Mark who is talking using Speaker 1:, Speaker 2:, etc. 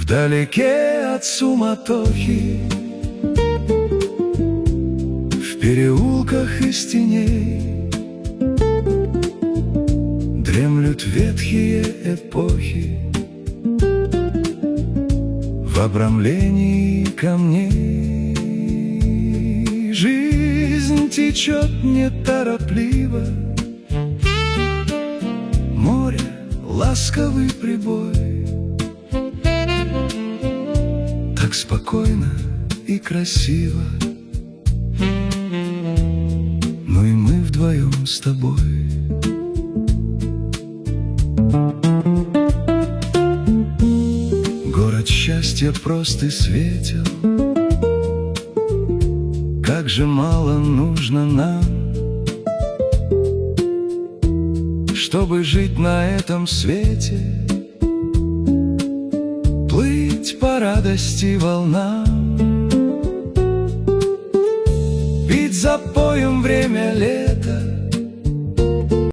Speaker 1: Вдалеке от суматохи, в переулках из теней дремлют ветхие эпохи в обрамлении камней. Жизнь течет неторопливо, море — ласковый прибой. Так спокойно и красиво, ну и мы вдвоем с тобой. Город счастья прост и светел, как же мало нужно нам, чтобы жить на этом свете, плыть по радости волнам, пить запоем время лет,